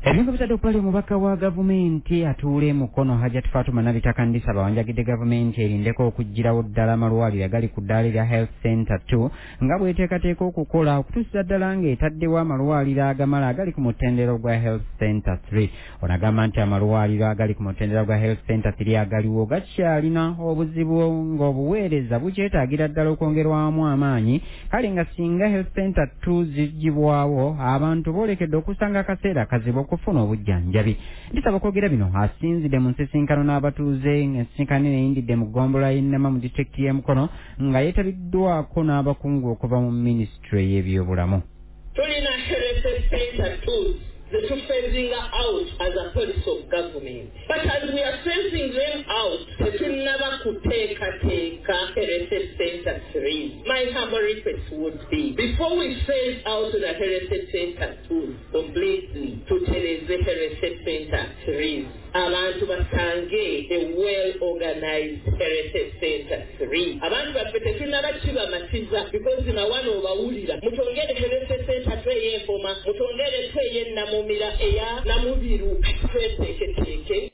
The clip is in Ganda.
Ebintu bitadde okupala omubaka wa gavumenti atuule mukono Hajat Fatuma Nabitaka Ndisa bawanjagidde gavumenti erindeko okuggirawo ddala amalwaliro agali ku ddaala lya Health Center 2 nga bw'eteekateeka okukola okutuusiza ddala ng'etaddewo amalwaliro agamala agali ku mutendera gwa Health Center 3. Ono agamba nti amalwaliro agali ku mutendera gwa Health Center 3 agaliwo gakyalina obuzibu ng'obuweereza bukyetaagira ddala okwongerwamu amaanyi, kale nga singa Health Center 2 ziggibwawo abantu boolekedde okusanga akaseera kazibu kufuna obujjanjabi. Ndisaba kwogera bino asinzidde mu nsisinkano n'abatuuze ensisinkano eyindidde mu ggombolola y'Ennama mu disitulikiti y'e Mukono nga yeetabiddwako n'abakungu okuva mu minisitule y'ebyobulamu. Tulina Health Center 2 that are phasing out as a policy of government. But as we are phasing them out, they should never take Heritage Center 3. My humble request would be, before we phase out the Heritage Center 2 completely, to the Heritage Center 3, abantu basange a well-organized Heritage Center 3. Abantu baffe tunabakkiba matiza because nawano obawulira. Mutongere Heritage Center 3 y'Empoma, mutongere 3 y'Ennamumira eya Namubiru, tweteeketeeke.